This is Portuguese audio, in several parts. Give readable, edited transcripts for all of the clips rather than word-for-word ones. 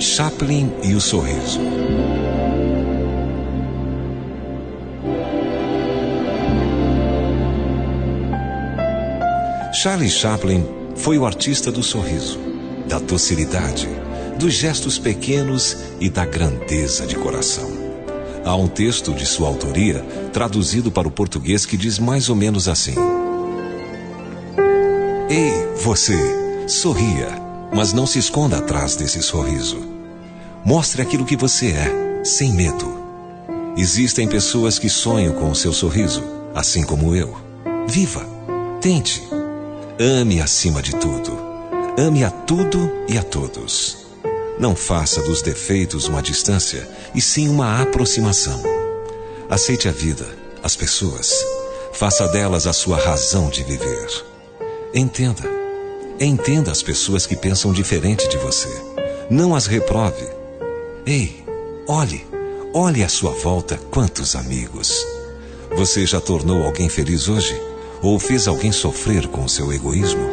Chaplin e o sorriso. Charlie Chaplin foi o artista do sorriso, da docilidade, dos gestos pequenos e da grandeza de coração. Há um texto de sua autoria, traduzido para o português, que diz mais ou menos assim: Ei, você, sorria, mas não se esconda atrás desse sorriso. Mostre aquilo que você é, sem medo. Existem pessoas que sonham com o seu sorriso, assim como eu. Viva, tente. Ame acima de tudo. Ame a tudo e a todos. Não faça dos defeitos uma distância, e sim uma aproximação. Aceite a vida, as pessoas. Faça delas a sua razão de viver. Entenda as pessoas que pensam diferente de você. Não as reprove. Ei, olhe à sua volta quantos amigos. Você já tornou alguém feliz hoje? Ou fez alguém sofrer com o seu egoísmo?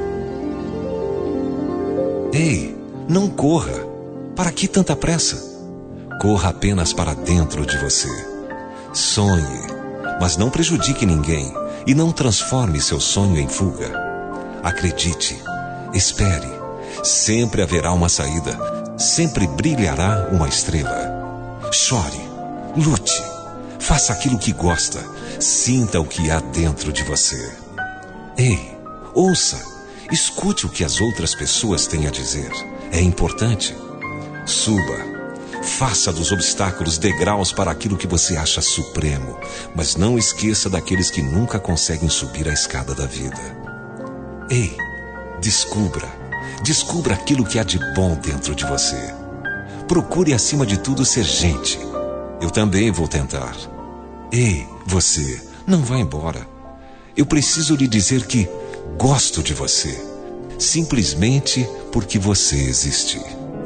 Ei, não corra. Para que tanta pressa? Corra apenas para dentro de você. Sonhe, mas não prejudique ninguém e não transforme seu sonho em fuga. Acredite, espere. Sempre haverá uma saída. Sempre brilhará uma estrela. Chore, lute, faça aquilo que gosta. Sinta o que há dentro de você. Ei, ouça, escute o que as outras pessoas têm a dizer. É importante. Suba, faça dos obstáculos degraus para aquilo que você acha supremo, mas não esqueça daqueles que nunca conseguem subir a escada da vida. Ei, descubra aquilo que há de bom dentro de você. Procure acima de tudo ser gente. Eu também vou tentar. Ei, você, não vá embora. Eu preciso lhe dizer que gosto de você, simplesmente porque você existe.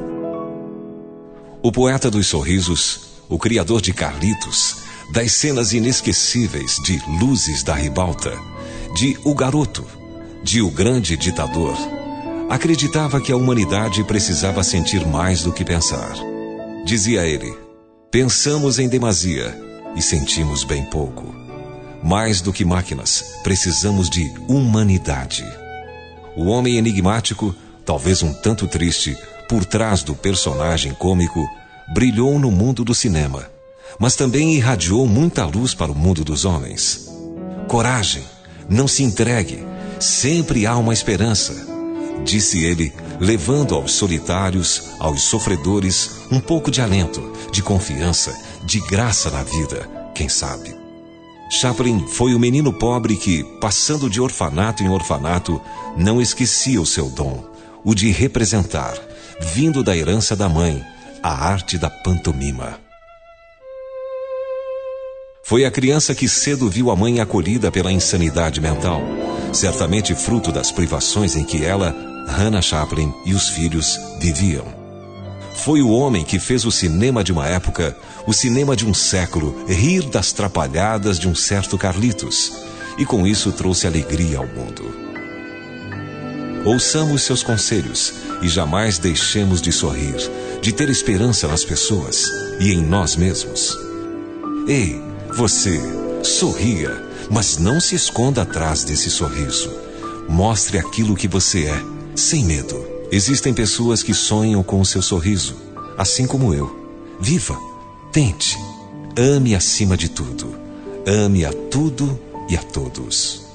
O poeta dos sorrisos, o criador de Carlitos, das cenas inesquecíveis de Luzes da Ribalta, de O Garoto, de O Grande Ditador, acreditava que a humanidade precisava sentir mais do que pensar. Dizia ele: pensamos em demasia e sentimos bem pouco. Mais do que máquinas, precisamos de humanidade. O homem enigmático, talvez um tanto triste, por trás do personagem cômico, brilhou no mundo do cinema, mas também irradiou muita luz para o mundo dos homens. Coragem, não se entregue, sempre há uma esperança, disse ele, levando aos solitários, aos sofredores, um pouco de alento, de confiança, de graça na vida, quem sabe. Chaplin foi o menino pobre que, passando de orfanato em orfanato, não esquecia o seu dom, o de representar, vindo da herança da mãe, a arte da pantomima. Foi a criança que cedo viu a mãe acolhida pela insanidade mental, certamente fruto das privações em que ela, Hannah Chaplin e os filhos viviam. Foi o homem que fez o cinema de uma época, o cinema de um século, rir das trapalhadas de um certo Carlitos, e com isso trouxe alegria ao mundo. Ouçamos seus conselhos e jamais deixemos de sorrir, de ter esperança nas pessoas e em nós mesmos. Ei, você, sorria, mas não se esconda atrás desse sorriso. Mostre aquilo que você é, sem medo. Existem pessoas que sonham com o seu sorriso, assim como eu. Viva, tente, ame acima de tudo. Ame a tudo e a todos.